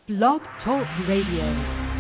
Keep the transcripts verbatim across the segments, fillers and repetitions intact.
Blog Talk Radio.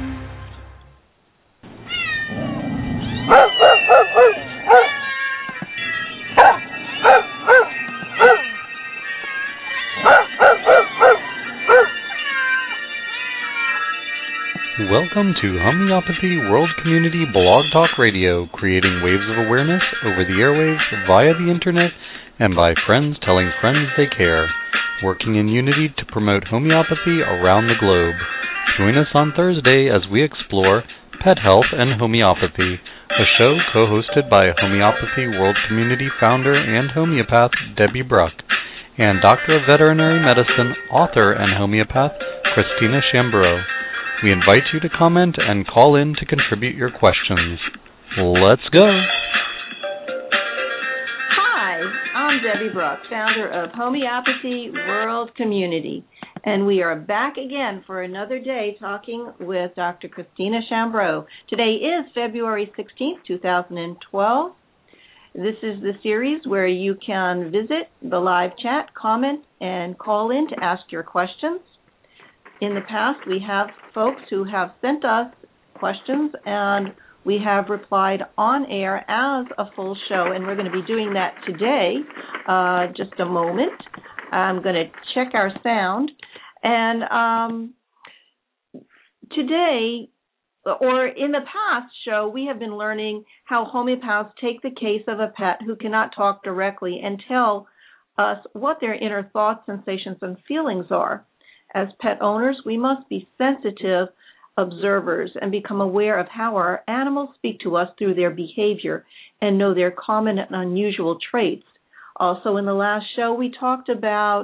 Welcome to Homeopathy World Community Blog Talk Radio, creating waves of awareness over the airwaves, via the internet, and by friends telling friends they care, working in unity to promote homeopathy around the globe. Join us on Thursday as we explore pet health and homeopathy, a show co-hosted by Homeopathy World Community founder and homeopath Debbie Bruck, and Doctor of Veterinary Medicine, author, and homeopath Christina Chambreau. We invite you to comment and call in to contribute your questions. Let's go. Hi, I'm Debbie Bruck, founder of Homeopathy World Community, and we are back again for another day talking with Doctor Christina Chambreau. Today is February sixteenth, two thousand twelve. This is the series where you can visit the live chat, comment, and call in to ask your questions. In the past, we have folks who have sent us questions, and we have replied on air as a full show, and we're going to be doing that today. Uh, just a moment. I'm going to check our sound. And um, today, or in the past show, we have been learning how homeopaths take the case of a pet who cannot talk directly and tell us what their inner thoughts, sensations, and feelings are. As pet owners, we must be sensitive observers and become aware of how our animals speak to us through their behavior and know their common and unusual traits. Also, in the last show, we talked about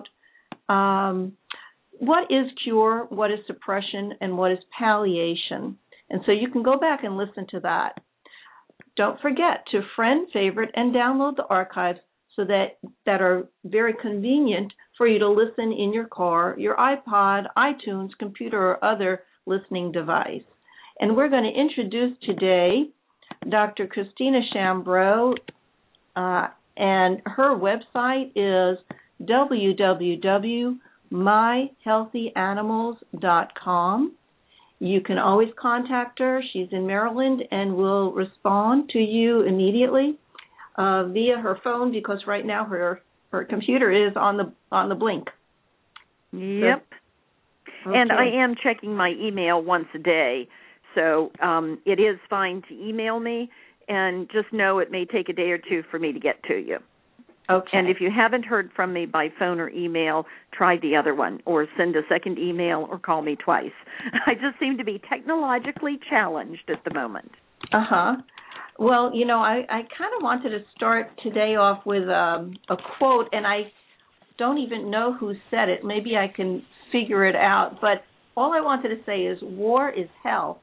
um, what is cure, what is suppression, and what is palliation. And so you can go back and listen to that. Don't forget to friend, favorite, and download the archives so that, that are very convenient for you to listen in your car, your iPod, iTunes, computer, or other listening device. And we're going to introduce today Doctor Christina Chambreau, uh, and her website is w w w dot my healthy animals dot com. You can always contact her. She's in Maryland and will respond to you immediately uh, via her phone, because right now her her computer is on the on the blink. Yep. So, okay. And I am checking my email once a day, so um, it is fine to email me, and just know it may take a day or two for me to get to you. Okay. And if you haven't heard from me by phone or email, try the other one, or send a second email, or call me twice. I just seem to be technologically challenged at the moment. Uh-huh. Well, you know, I, I kind of wanted to start today off with um, a quote, and I don't even know who said it. Maybe I can figure it out. But all I wanted to say is war is hell.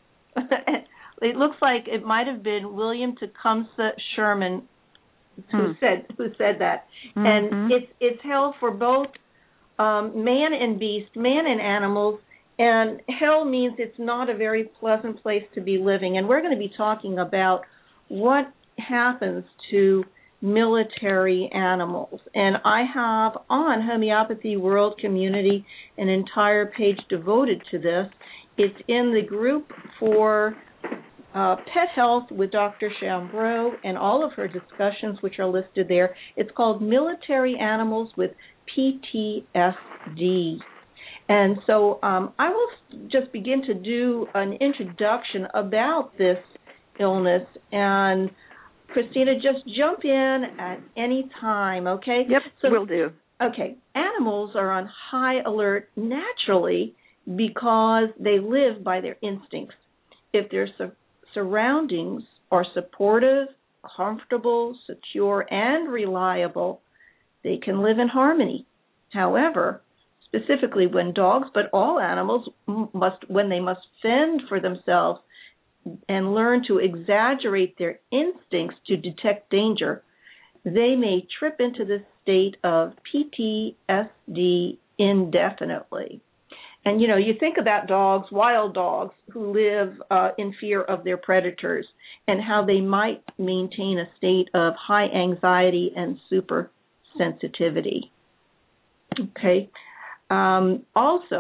It looks like it might have been William Tecumseh Sherman who hmm. said who said that. Mm-hmm. And it's it's hell for both um, man and beast, man and animals. And hell means it's not a very pleasant place to be living. And we're going to be talking about what happens to military animals. And I have on Homeopathy World Community an entire page devoted to this. It's in the group for uh, Pet Health with Doctor Chambreau and all of her discussions, which are listed there. It's called Military Animals with P T S D. And so um, I will just begin to do an introduction about this illness, and Christina, just jump in at any time, okay? Yep, so, will do. Okay, animals are on high alert naturally because they live by their instincts. If their su- surroundings are supportive, comfortable, secure, and reliable, they can live in harmony. However, specifically when dogs, but all animals must, when they must fend for themselves and learn to exaggerate their instincts to detect danger, they may trip into this state of P T S D indefinitely. And, you know, you think about dogs, wild dogs, who live uh, in fear of their predators and how they might maintain a state of high anxiety and super sensitivity. Okay. Um, also,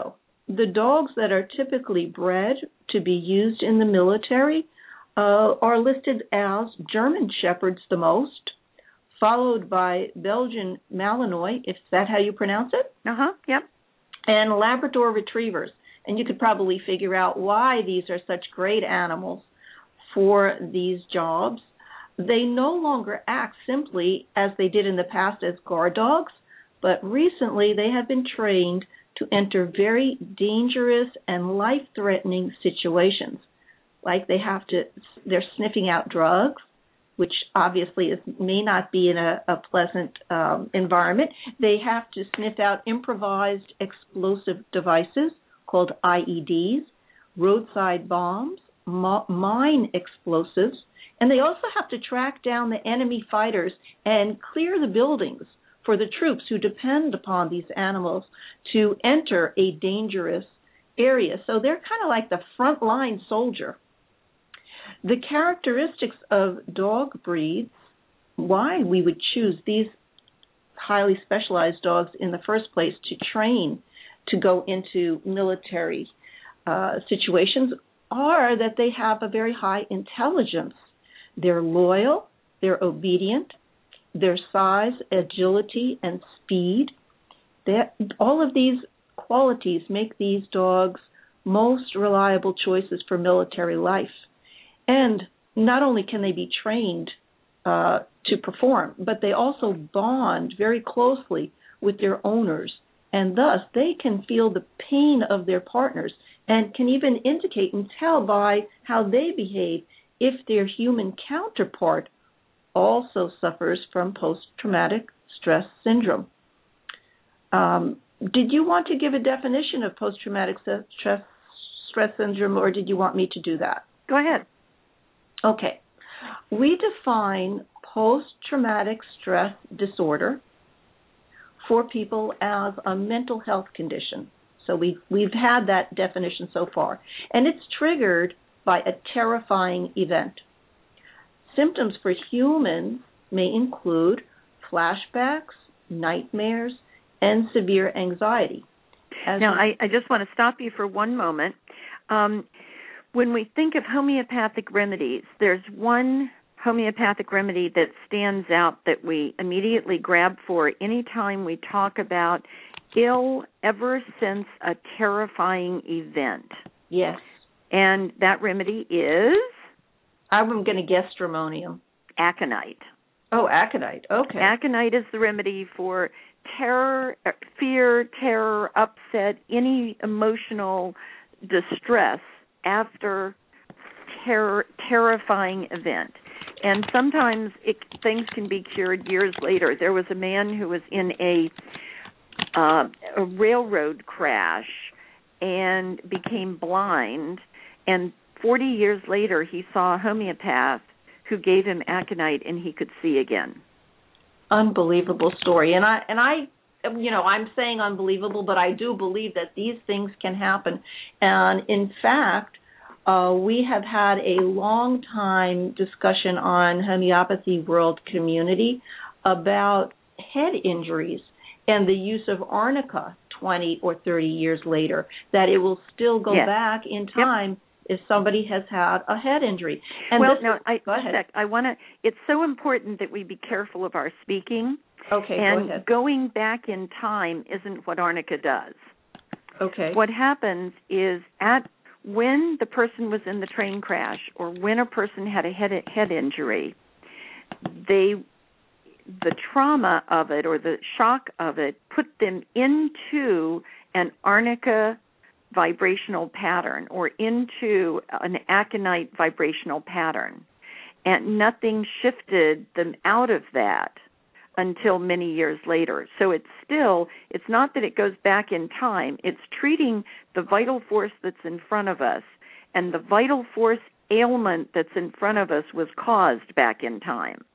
the dogs that are typically bred to be used in the military uh, are listed as German Shepherds the most, followed by Belgian Malinois, if that's how you pronounce it. Uh-huh, yep. And Labrador Retrievers. And you could probably figure out why these are such great animals for these jobs. They no longer act simply as they did in the past as guard dogs, but recently they have been trained to enter very dangerous and life-threatening situations. Like they have to, they're sniffing out drugs, which obviously is, may not be in a, a pleasant um, environment. They have to sniff out improvised explosive devices called I E Ds, roadside bombs, mo- mine explosives, and they also have to track down the enemy fighters and clear the buildings for the troops who depend upon these animals to enter a dangerous area. So they're kind of like the frontline soldier. The characteristics of dog breeds, why we would choose these highly specialized dogs in the first place to train to go into military uh, situations, are that they have a very high intelligence. They're loyal, they're obedient, their size, agility, and speed. That, all of these qualities make these dogs most reliable choices for military life. And not only can they be trained uh, to perform, but they also bond very closely with their owners, and thus they can feel the pain of their partners and can even indicate and tell by how they behave if their human counterpart also suffers from post-traumatic stress syndrome. Um, did you want to give a definition of post-traumatic stress, stress syndrome, or did you want me to do that? Go ahead. Okay. We define post-traumatic stress disorder for people as a mental health condition. So we've, we've had that definition so far. And it's triggered by a terrifying event. Symptoms for humans may include flashbacks, nightmares, and severe anxiety. As now, I, I just want to stop you for one moment. Um, when we think of homeopathic remedies, there's one homeopathic remedy that stands out that we immediately grab for anytime we talk about ill ever since a terrifying event. Yes. And that remedy is? I'm going to guess stramonium. Aconite. Oh, aconite. Okay. Aconite is the remedy for terror, fear, terror, upset, any emotional distress after terror, terrifying event. And sometimes it, things can be cured years later. There was a man who was in a, uh, a railroad crash and became blind, and forty years later he saw a homeopath who gave him aconite and he could see again. Unbelievable story. And I, and I, you know, I'm saying unbelievable, but I do believe that these things can happen. And in fact, Uh, we have had a long time discussion on Homeopathy World Community about head injuries and the use of arnica twenty or thirty years later, that it will still go yes. back in time yep. if somebody has had a head injury. And well, this no, is, I, go ahead. Sec, I want to, it's so important that we be careful of our speaking. Okay, and go ahead. Going back in time isn't what arnica does. Okay. What happens is at when the person was in the train crash or when a person had a head head injury, they the trauma of it or the shock of it put them into an arnica vibrational pattern or into an aconite vibrational pattern, and nothing shifted them out of that until many years later. So it's still, it's not that it goes back in time, it's treating the vital force that's in front of us, and the vital force ailment that's in front of us was caused back in time.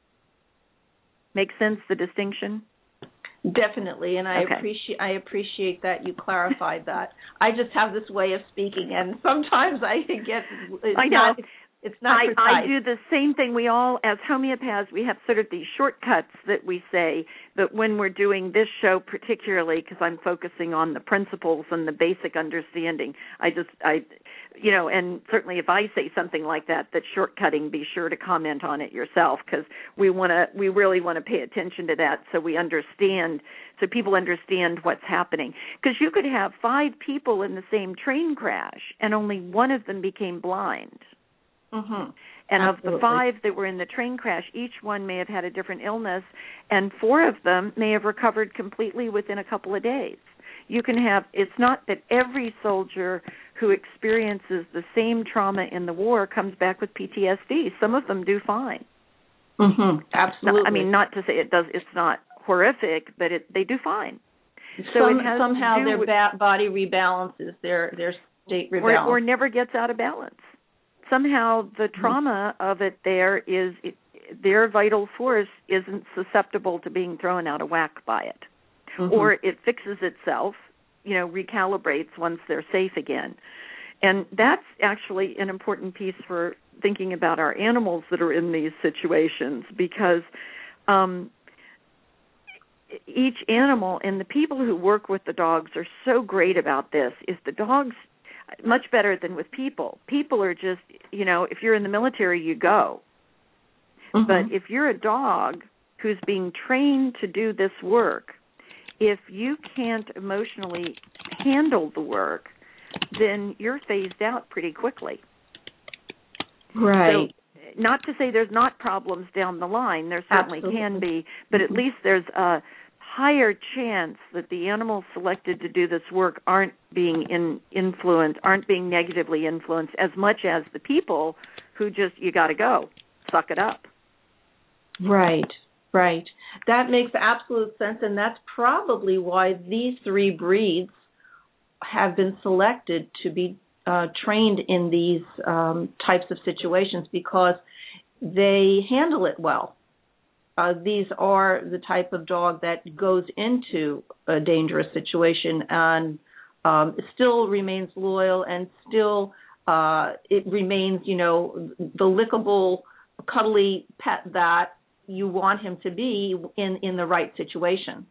Make sense, the distinction? Definitely, and I okay. appreciate I appreciate that you clarified that. I just have this way of speaking, and sometimes I get I know. Not, It's not I, precise. I do the same thing. We all, as homeopaths, we have sort of these shortcuts that we say, but when we're doing this show particularly, because I'm focusing on the principles and the basic understanding, I just, I, you know, and certainly if I say something like that, that's shortcutting, be sure to comment on it yourself, because we want to, we really want to pay attention to that so we understand, so people understand what's happening. Because you could have five people in the same train crash and only one of them became blind. Mm-hmm. And Absolutely. of the five that were in the train crash, each one may have had a different illness, and four of them may have recovered completely within a couple of days. You can have, it's not that every soldier who experiences the same trauma in the war comes back with P T S D. Some of them do fine. Mm-hmm. Absolutely. No, I mean, not to say it does, it's not horrific, but it, they do fine. So Some, it has somehow to do their with, ba- body rebalances, their, their state rebalances. or, or never gets out of balance. Somehow the trauma of it there is, it, their vital force isn't susceptible to being thrown out of whack by it. Mm-hmm. Or it fixes itself, you know, recalibrates once they're safe again. And that's actually an important piece for thinking about our animals that are in these situations, because um, each animal, and the people who work with the dogs are so great about this, is the dogs, much better than with people. People are just, you know, if you're in the military, you go. Mm-hmm. But if you're a dog who's being trained to do this work, if you can't emotionally handle the work, then you're phased out pretty quickly. Right. So, not to say there's not problems down the line. There certainly Absolutely. can be, but mm-hmm. at least there's a higher chance that the animals selected to do this work aren't being in influenced, aren't being negatively influenced as much as the people who just, you got to go, suck it up. Right, right. That makes absolute sense, and that's probably why these three breeds have been selected to be uh, trained in these um, types of situations, because they handle it well. Uh, these are the type of dog that goes into a dangerous situation and um, still remains loyal, and still uh, it remains, you know, the lickable, cuddly pet that you want him to be in, in the right situation.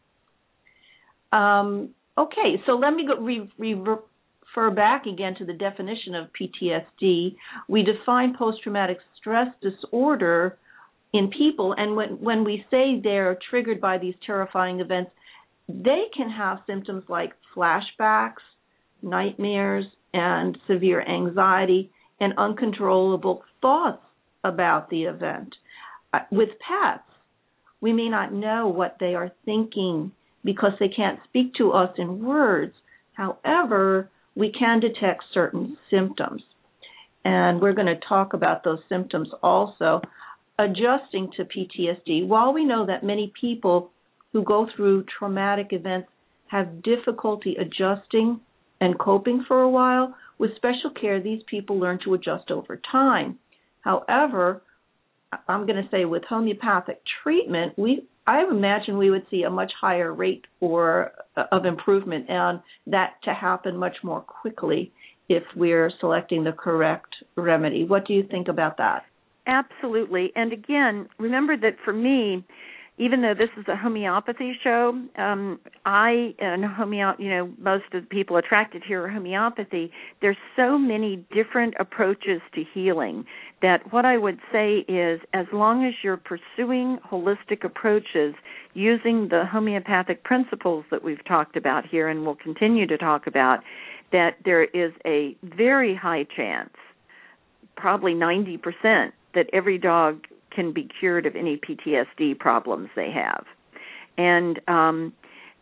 Um, okay, so let me go re, re, refer back again to the definition of P T S D. We define post-traumatic stress disorder in people, and when, when we say they're triggered by these terrifying events, they can have symptoms like flashbacks, nightmares, and severe anxiety, and uncontrollable thoughts about the event. Uh, with pets, we may not know what they are thinking because they can't speak to us in words. However, we can detect certain symptoms, and we're going to talk about those symptoms also. Adjusting to P T S D, while we know that many people who go through traumatic events have difficulty adjusting and coping for a while, with special care, these people learn to adjust over time. However, I'm going to say with homeopathic treatment, we I imagine we would see a much higher rate or uh, of improvement, and that to happen much more quickly if we're selecting the correct remedy. What do you think about that? Absolutely. And again, remember that for me, even though this is a homeopathy show, um, I and homeo, you know, most of the people attracted here are homeopathy. There's so many different approaches to healing that what I would say is, as long as you're pursuing holistic approaches using the homeopathic principles that we've talked about here and will continue to talk about, that there is a very high chance, probably ninety percent, that every dog can be cured of any P T S D problems they have. And um,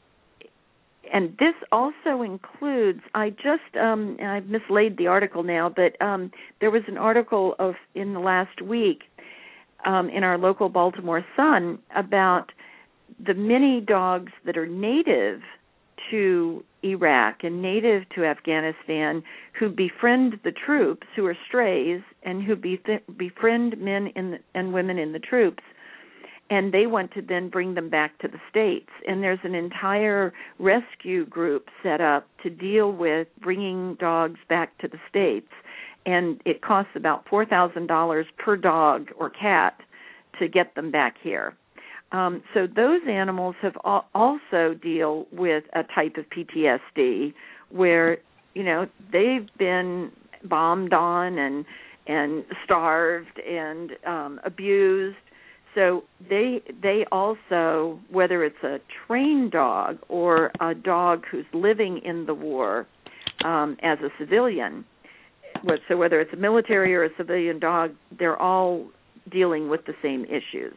and this also includes, I just, um, I've mislaid the article now, but um, there was an article of in the last week um, in our local Baltimore Sun about the many dogs that are native to Iraq and native to Afghanistan who befriend the troops, who are strays, and who bef- befriend men in the, and women in the troops, and they want to then bring them back to the States. And there's an entire rescue group set up to deal with bringing dogs back to the States. and it costs about four thousand dollars per dog or cat to get them back here. Um, so those animals have al- also deal with a type of P T S D where, you know, they've been bombed on and and starved and um, abused. So they they also, whether it's a trained dog or a dog who's living in the war um, as a civilian, so whether it's a military or a civilian dog, they're all dealing with the same issues.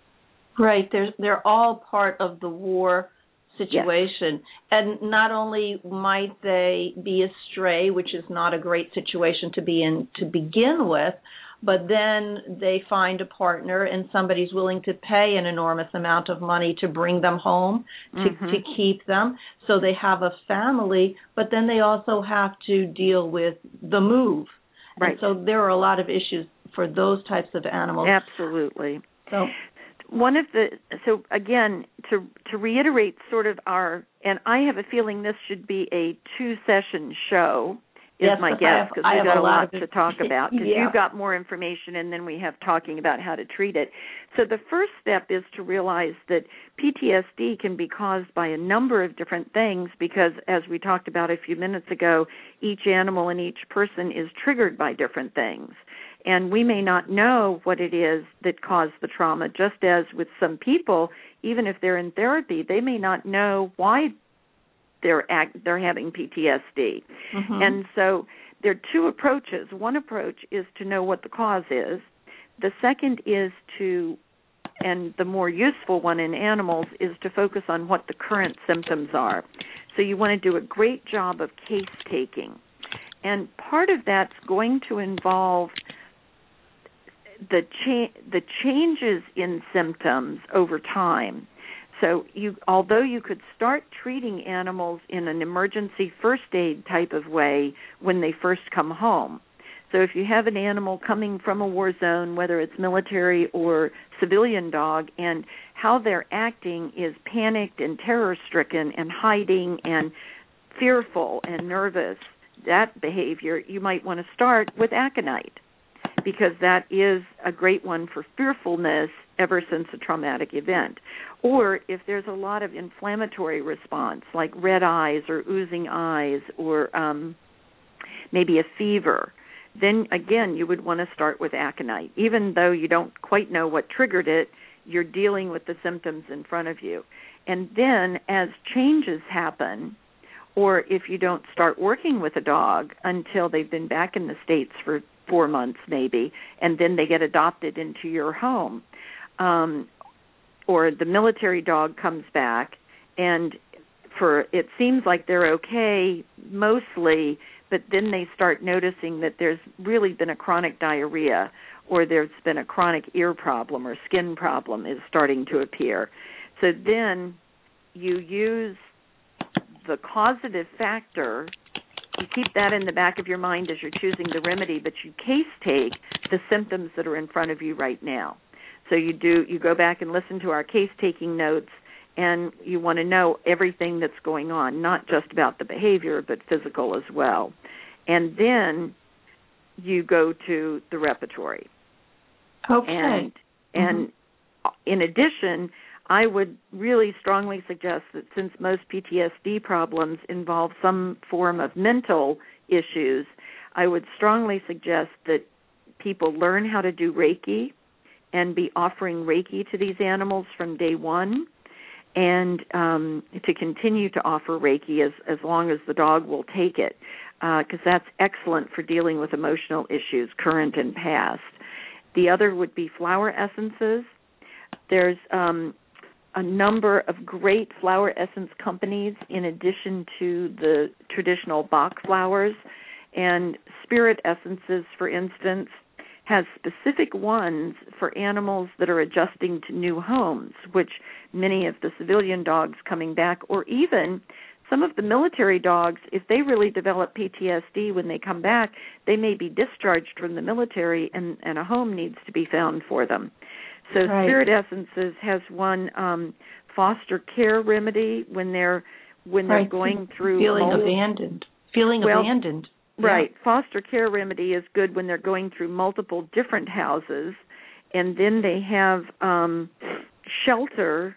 Right. They're, they're all part of the war situation. Yes. And not only might they be a stray, which is not a great situation to be in to begin with, but then they find a partner and somebody's willing to pay an enormous amount of money to bring them home, to, mm-hmm. to keep them. So they have a family, but then they also have to deal with the move. Right. And so there are a lot of issues for those types of animals. Absolutely. So one of the, so again, to to reiterate sort of our, and I have a feeling this should be a two-session show, is yes, my guess, because we've got a lot, lot to talk about, because yeah. you've got more information, and then we have talking about how to treat it. So the first step is to realize that P T S D can be caused by a number of different things, because as we talked about a few minutes ago, each animal and each person is triggered by different things. And we may not know what it is that caused the trauma, just as with some people, even if they're in therapy, they may not know why they're act, they're having P T S D. Mm-hmm. And so there are two approaches. One approach is to know what the cause is. The second is to, and the more useful one in animals, is to focus on what the current symptoms are. So you want to do a great job of case taking. And part of that's going to involve the cha- the changes in symptoms over time. So you, although you could start treating animals in an emergency first aid type of way when they first come home. So if you have an animal coming from a war zone, whether it's military or civilian dog, and how they're acting is panicked and terror-stricken and hiding and fearful and nervous, that behavior, you might want to start with aconite, because that is a great one for fearfulness ever since a traumatic event. Or if there's a lot of inflammatory response, like red eyes or oozing eyes or um, maybe a fever, then again you would want to start with aconite. Even though you don't quite know what triggered it, you're dealing with the symptoms in front of you. And then as changes happen, or if you don't start working with a dog until they've been back in the States for four months maybe, and then they get adopted into your home, um, or the military dog comes back, and for it seems like they're okay mostly, but then they start noticing that there's really been a chronic diarrhea, or there's been a chronic ear problem or skin problem is starting to appear. So then you use the causative factor. You keep that in the back of your mind as you're choosing the remedy, but you case take the symptoms that are in front of you right now. So you do you go back and listen to our case taking notes, and you want to know everything that's going on, not just about the behavior, but physical as well. And then you go to the repertory. Okay. And, and mm-hmm. in addition, I would really strongly suggest that since most P T S D problems involve some form of mental issues, I would strongly suggest that people learn how to do Reiki and be offering Reiki to these animals from day one, and um, to continue to offer Reiki as, as long as the dog will take it, because uh, that's excellent for dealing with emotional issues, current and past. The other would be flower essences. There's um, a number of great flower essence companies in addition to the traditional Bach flowers, and Spirit Essences, for instance, has specific ones for animals that are adjusting to new homes, which many of the civilian dogs coming back, or even some of the military dogs, if they really develop P T S D when they come back, they may be discharged from the military, and, and a home needs to be found for them. So right. Spirit Essences has one um, foster care remedy when they're when they're right. going through feeling mold. abandoned, feeling well, abandoned. Right. Yeah. Foster care remedy is good when they're going through multiple different houses, and then they have um, shelter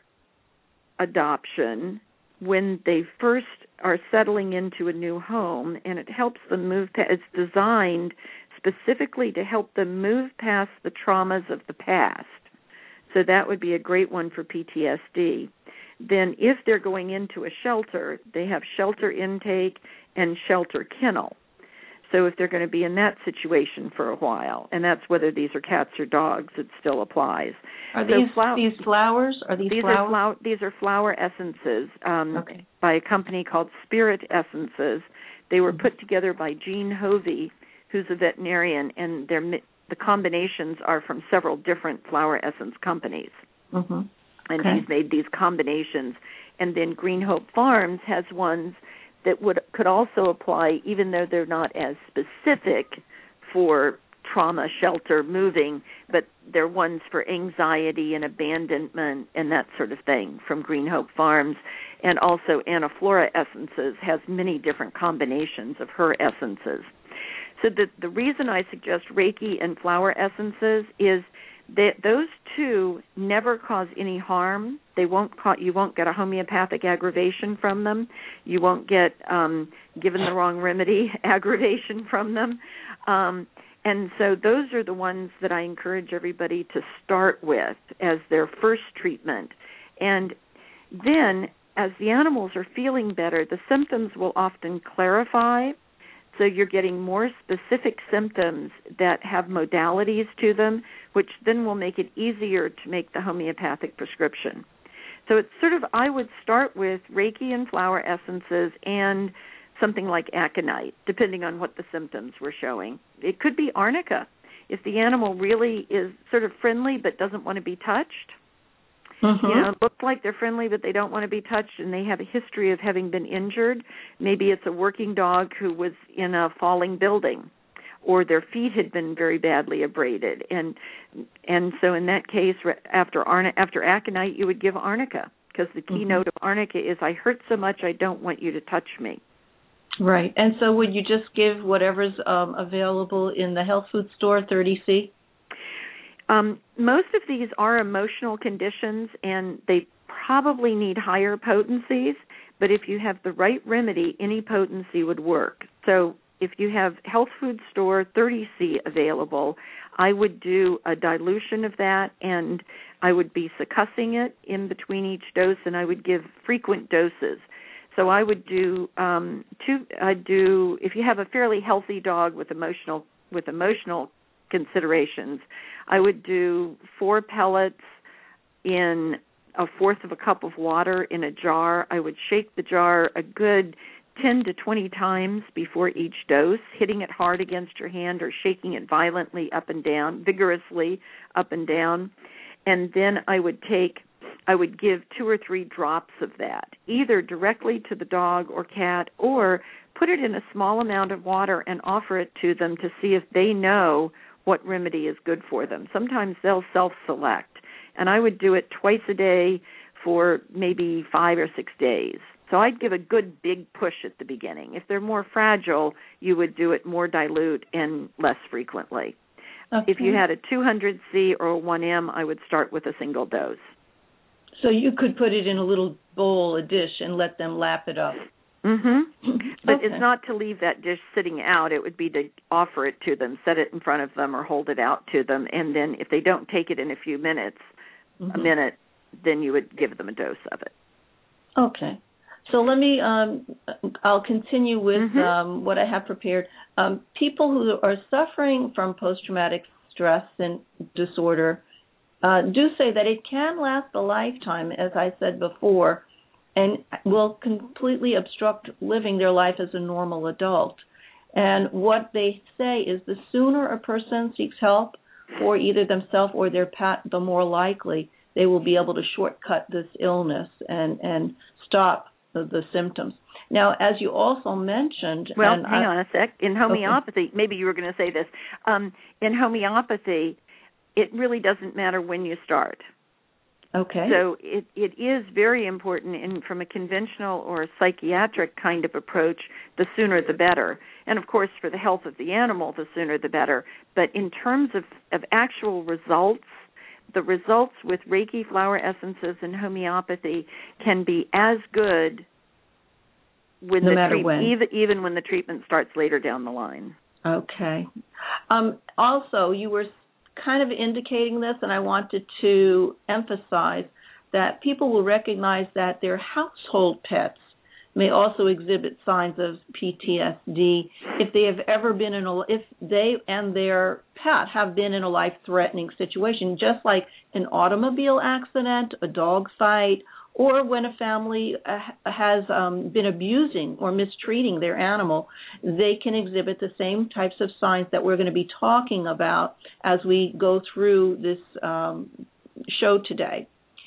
adoption when they first are settling into a new home, and it helps them move past, it's designed specifically to help them move past the traumas of the past. So that would be a great one for P T S D. Then if they're going into a shelter, they have shelter intake and shelter kennel. So if they're going to be in that situation for a while, and that's whether these are cats or dogs, it still applies. Are so these flow- these flowers? Are these, these flowers? Are flow- these are flower essences um, okay. by a company called Spirit Essences. They were put together by Jean Hovey, who's a veterinarian, and they're, the combinations are from several different flower essence companies. Mm-hmm. And okay. he's made these combinations. And then Green Hope Farms has ones that would could also apply, even though they're not as specific for trauma, shelter, moving, but they're ones for anxiety and abandonment and that sort of thing from Green Hope Farms. And also Anna Flora Essences has many different combinations of her essences. So the, the reason I suggest Reiki and flower essences is that those two never cause any harm. They won't cause, you won't get a homeopathic aggravation from them. You won't get um, given the wrong remedy aggravation from them. Um, and so those are the ones that I encourage everybody to start with as their first treatment. And then as the animals are feeling better, the symptoms will often clarify. So you're getting more specific symptoms that have modalities to them, which then will make it easier to make the homeopathic prescription. So it's sort of, I would start with Reiki and flower essences and something like aconite, depending on what the symptoms were showing. It could be arnica. If the animal really is sort of friendly but doesn't want to be touched, mm-hmm. you know, it looks like they're friendly but they don't want to be touched and they have a history of having been injured. Maybe it's a working dog who was in a falling building or their feet had been very badly abraded. And and so in that case, after arna, after aconite, you would give arnica because the keynote mm-hmm. of arnica is, I hurt so much I don't want you to touch me. Right. And so would you just give whatever's um, available in the health food store, thirty C? Um, most of these are emotional conditions, and they probably need higher potencies, but if you have the right remedy, any potency would work. So if you have health food store thirty C available, I would do a dilution of that, and I would be succussing it in between each dose, and I would give frequent doses. So I would do um, two. I'd do if you have a fairly healthy dog with emotional with emotional considerations, I would do four pellets in a fourth of a cup of water in a jar. I would shake the jar a good ten to twenty times before each dose, hitting it hard against your hand or shaking it violently up and down, vigorously up and down. And then I would take, I would give two or three drops of that, either directly to the dog or cat, or put it in a small amount of water and offer it to them to see if they know what remedy is good for them. Sometimes they'll self-select, and I would do it twice a day for maybe five or six days. So I'd give a good big push at the beginning. If they're more fragile, you would do it more dilute and less frequently. Okay. If you had a two hundred C or a one M, I would start with a single dose. So you could put it in a little bowl, a dish, and let them lap it up. Mm-hmm. But okay. It's not to leave that dish sitting out. It would be to offer it to them, set it in front of them, or hold it out to them. And then if they don't take it in a few minutes, mm-hmm. a minute, then you would give them a dose of it. Okay. So let me, um, I'll continue with mm-hmm. um, what I have prepared. Um, people who are suffering from post-traumatic stress and disorder uh, do say that it can last a lifetime, as I said before, and will completely obstruct living their life as a normal adult. And what they say is the sooner a person seeks help for either themselves or their pet, the more likely they will be able to shortcut this illness and, and stop the, the symptoms. Now, as you also mentioned... Well, and hang I, on a sec. In homeopathy, okay. maybe you were going to say this. Um, in homeopathy, it really doesn't matter when you start. Okay. So it, it is very important, in from a conventional or a psychiatric kind of approach, the sooner the better. And, of course, for the health of the animal, the sooner the better. But in terms of, of actual results, the results with Reiki, flower essences, and homeopathy can be as good when no the matter treat- when. Even, even when the treatment starts later down the line. Okay. Um, also, you were kind of indicating this, and I wanted to emphasize that people will recognize that their household pets may also exhibit signs of P T S D if they have ever been in a, if they and their pet have been in a life-threatening situation, just like an automobile accident, a dog fight, or when a family uh, has um, been abusing or mistreating their animal. They can exhibit the same types of signs that we're going to be talking about as we go through this um, show today.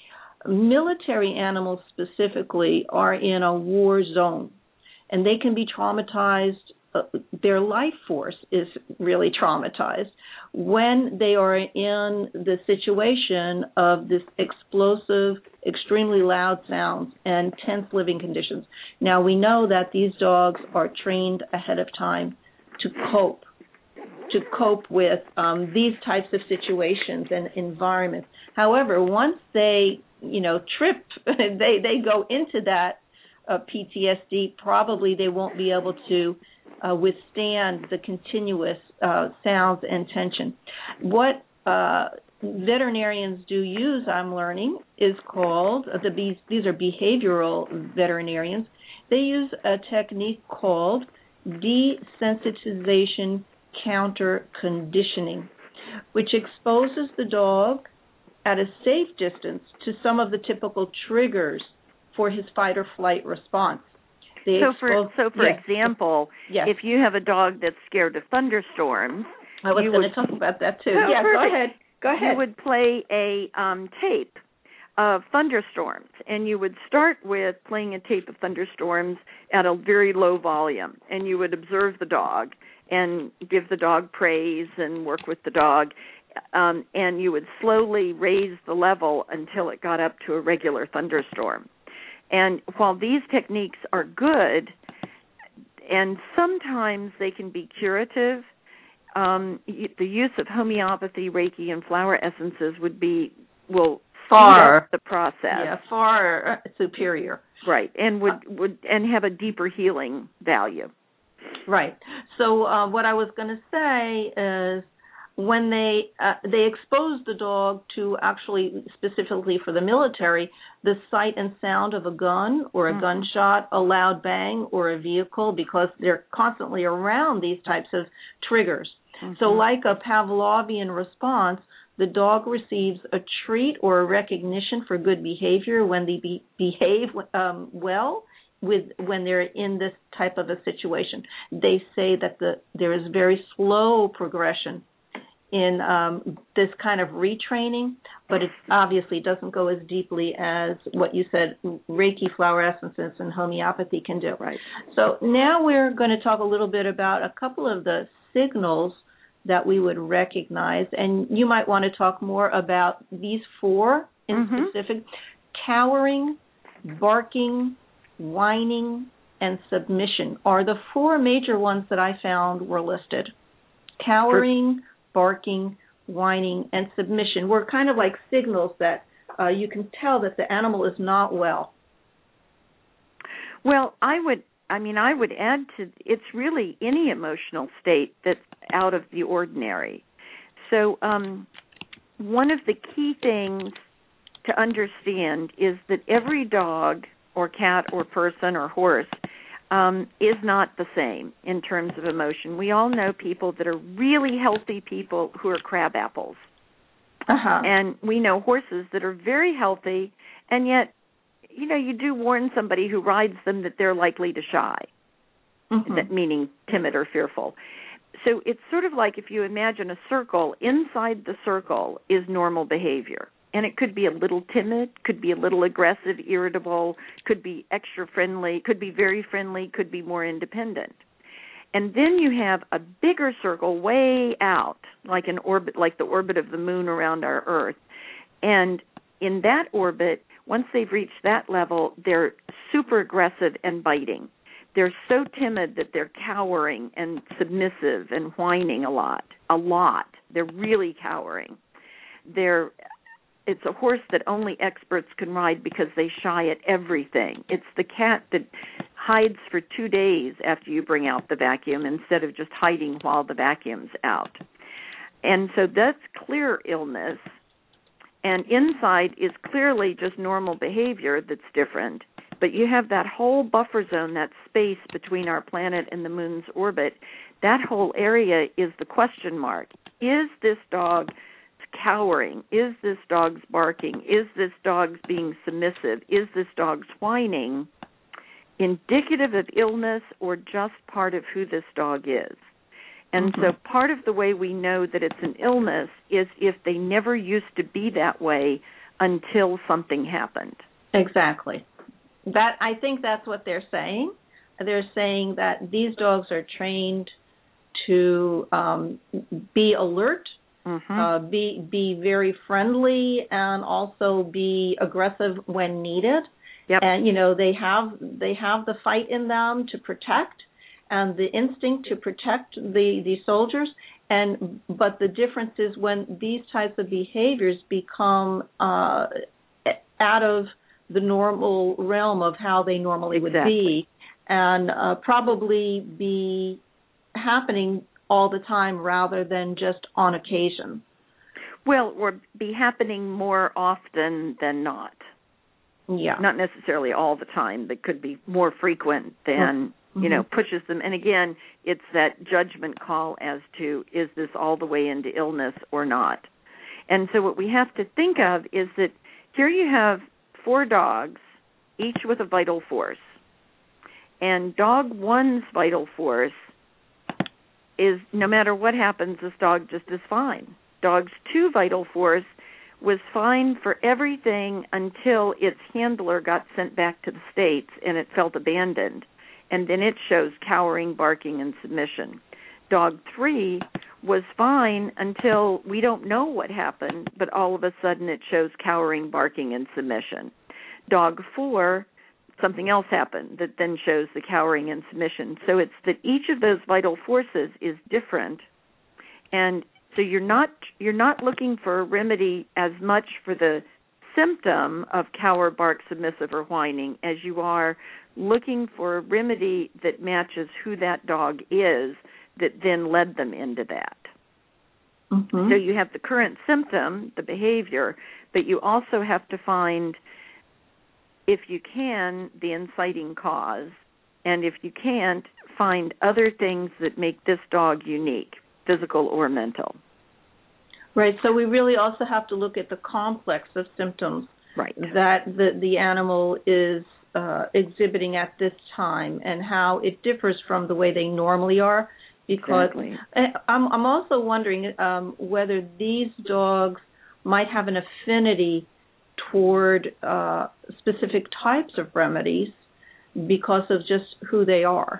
Military animals specifically are in a war zone, and they can be traumatized. Uh, their life force is really traumatized when they are in the situation of this explosive, extremely loud sounds and tense living conditions. Now, we know that these dogs are trained ahead of time to cope, to cope with um, these types of situations and environments. However, once they, you know, trip, they, they go into that uh, P T S D, probably they won't be able to uh, withstand the continuous uh, sounds and tension. What uh, veterinarians do use, I'm learning, is called, uh, the these are behavioral veterinarians, they use a technique called desensitization counter conditioning, which exposes the dog at a safe distance to some of the typical triggers for his fight or flight response. They so, expose, for so for yes, example, yes. if you have a dog that's scared of thunderstorms, I was going to talk about that too. Oh, yeah, perfect. go ahead. Go ahead. You would play a um, tape of thunderstorms, and you would start with playing a tape of thunderstorms at a very low volume, and you would observe the dog and give the dog praise and work with the dog, um, and you would slowly raise the level until it got up to a regular thunderstorm. And while these techniques are good, and sometimes they can be curative, um, the use of homeopathy, Reiki, and flower essences would be will far speed up the process. Yeah, far superior. Right, and would would and have a deeper healing value. Right. So uh, what I was going to say is, when they uh, they expose the dog to, actually specifically for the military, the sight and sound of a gun or a mm-hmm. gunshot, a loud bang, or a vehicle, because they're constantly around these types of triggers. Mm-hmm. So like a Pavlovian response, the dog receives a treat or a recognition for good behavior when they be, behave um, well with when they're in this type of a situation. They say that the there is very slow progression in um, this kind of retraining, but it obviously doesn't go as deeply as what you said Reiki, flower essences, and homeopathy can do. Right. So now we're going to talk a little bit about a couple of the signals that we would recognize, and you might want to talk more about these four in mm-hmm. specific: cowering, barking, whining, and submission are the four major ones that I found were listed. Cowering, barking, whining, and submission were kind of like signals that uh, you can tell that the animal is not well. Well, I would, I mean, I would add to, it's really any emotional state that's out of the ordinary. So um, one of the key things to understand is that every dog or cat or person or horse Um, is not the same in terms of emotion. We all know people that are really healthy people who are crab apples. Uh-huh. And we know horses that are very healthy, and yet, you know, you do warn somebody who rides them that they're likely to shy, mm-hmm. that meaning timid or fearful. So it's sort of like if you imagine a circle, inside the circle is normal behavior. And it could be a little timid, could be a little aggressive, irritable, could be extra friendly, could be very friendly, could be more independent. And then you have a bigger circle way out, like an orbit, like the orbit of the moon around our Earth. And in that orbit, once they've reached that level, they're super aggressive and biting. They're so timid that they're cowering and submissive and whining a lot, a lot. They're really cowering. They're, it's a horse that only experts can ride because they shy at everything. It's the cat that hides for two days after you bring out the vacuum instead of just hiding while the vacuum's out. And so that's clear illness. And inside is clearly just normal behavior that's different. But you have that whole buffer zone, that space between our planet and the moon's orbit. That whole area is the question mark. Is this dog cowering? Is this dog's barking? Is this dog's being submissive? Is this dog's whining indicative of illness or just part of who this dog is? And mm-hmm. so part of the way we know that it's an illness is if they never used to be that way until something happened. Exactly. That I think that's what they're saying. They're saying that these dogs are trained to um, be alert, mm-hmm. uh, be be very friendly, and also be aggressive when needed. Yep. And you know they have they have the fight in them to protect, and the instinct to protect the, the soldiers. And but the difference is when these types of behaviors become uh, out of the normal realm of how they normally would exactly. be, and uh, probably be happening all the time rather than just on occasion. Well, or be happening more often than not. Yeah. Not necessarily all the time. That could be more frequent than, mm-hmm. you know, pushes them. And again, it's that judgment call as to, is this all the way into illness or not? And so what we have to think of is that here you have four dogs, each with a vital force. And dog one's vital force is, no matter what happens, this dog just is fine. Dog's two vital force was fine for everything until its handler got sent back to the States and it felt abandoned. And then it shows cowering, barking, and submission. Dog three was fine until we don't know what happened, but all of a sudden it shows cowering, barking, and submission. Dog four, something else happened that then shows the cowering and submission. So it's that each of those vital forces is different, and so you're not you're not looking for a remedy as much for the symptom of cower, bark, submissive, or whining as you are looking for a remedy that matches who that dog is that then led them into that. Mm-hmm. So you have the current symptom, the behavior, but you also have to find, if you can, the inciting cause, and if you can't, find other things that make this dog unique, physical or mental. Right, so we really also have to look at the complex of symptoms right. that the, the animal is uh, exhibiting at this time and how it differs from the way they normally are. Because exactly. I'm, I'm also wondering um, whether these dogs might have an affinity toward uh, specific types of remedies because of just who they are.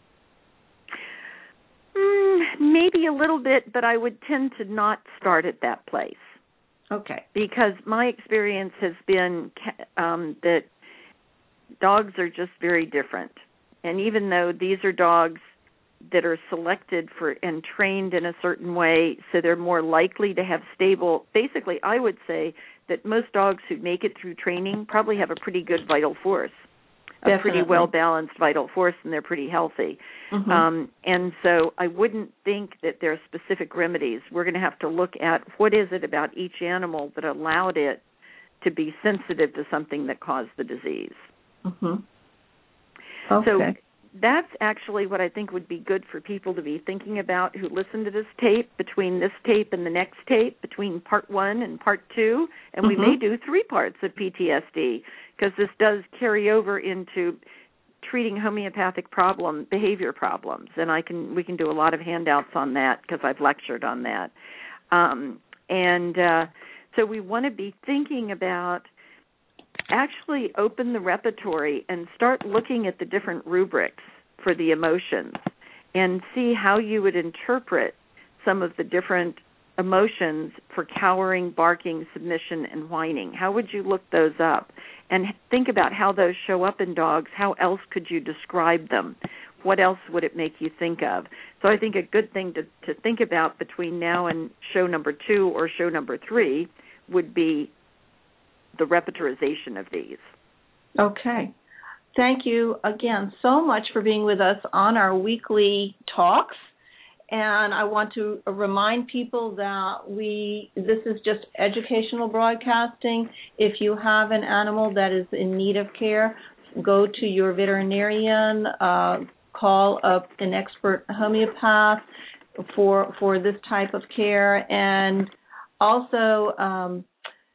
Mm, maybe a little bit, but I would tend to not start at that place. Okay. Because my experience has been um, that dogs are just very different. And even though these are dogs that are selected for and trained in a certain way, so they're more likely to have stable, basically I would say that most dogs who make it through training probably have a pretty good vital force, a Definitely. pretty well-balanced vital force, and they're pretty healthy. Mm-hmm. Um, and so I wouldn't think that there are specific remedies. We're going to have to look at what is it about each animal that allowed it to be sensitive to something that caused the disease. Mm-hmm. Okay. So that's actually what I think would be good for people to be thinking about who listen to this tape, between this tape and the next tape, between part one and part two, and mm-hmm. we may do three parts of P T S D, because this does carry over into treating homeopathic problem, behavior problems, and I can we can do a lot of handouts on that because I've lectured on that. Um, and uh, so we want to be thinking about actually open the repertory and start looking at the different rubrics for the emotions and see how you would interpret some of the different emotions for cowering, barking, submission, and whining? How would you look those up? And think about how those show up in dogs. How else could you describe them? What else would it make you think of? So I think a good thing to, to think about between now and show number two or show number three would be the repertorization of these. Okay. Thank you again so much for being with us on our weekly talks. And I want to remind people that we this is just educational broadcasting. If you have an animal that is in need of care, go to your veterinarian, uh, call up an expert homeopath for for this type of care. And also, um,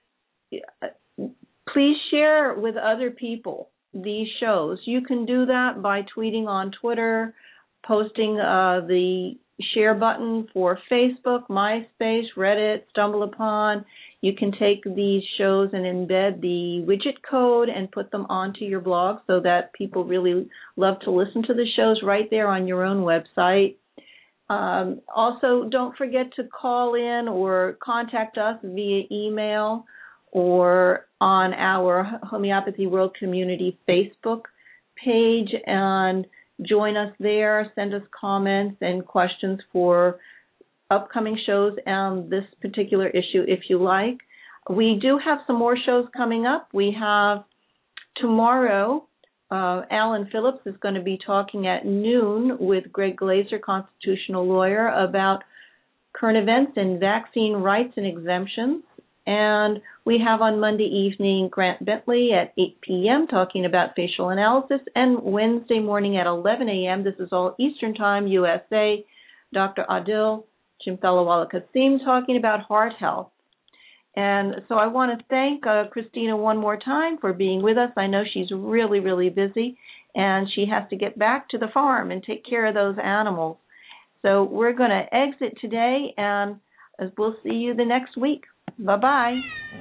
please share with other people these shows. You can do that by tweeting on Twitter, posting uh, the share button for Facebook, MySpace, Reddit, StumbleUpon. You can take these shows and embed the widget code and put them onto your blog so that people really love to listen to the shows right there on your own website. Um, also, don't forget to call in or contact us via email or on our Homeopathy World Community Facebook page, and join us there. Send us comments and questions for upcoming shows and this particular issue if you like. We do have some more shows coming up. We have tomorrow, uh, Alan Phillips is going to be talking at noon with Greg Glazer, constitutional lawyer, about current events and vaccine rights and exemptions. And we have on Monday evening Grant Bentley at eight p.m. talking about facial analysis, and Wednesday morning at eleven a.m., this is all Eastern Time, U S A, Doctor Adil Chimthalawala Kasim talking about heart health. And so I want to thank uh, Christina one more time for being with us. I know she's really, really busy, and she has to get back to the farm and take care of those animals. So we're going to exit today, and we'll see you the next week. Bye-bye.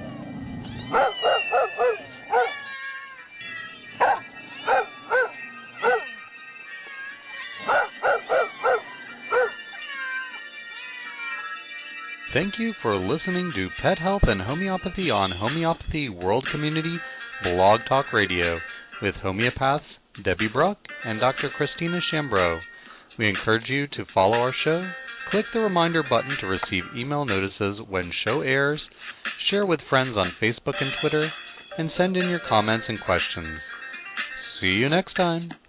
Thank you for listening to Pet Health and Homeopathy on Homeopathy World Community Blog Talk Radio with homeopaths Debbie Bruck and Doctor Christina Chambreau. We encourage you to follow our show, click the reminder button to receive email notices when show airs, share with friends on Facebook and Twitter, and send in your comments and questions. See you next time.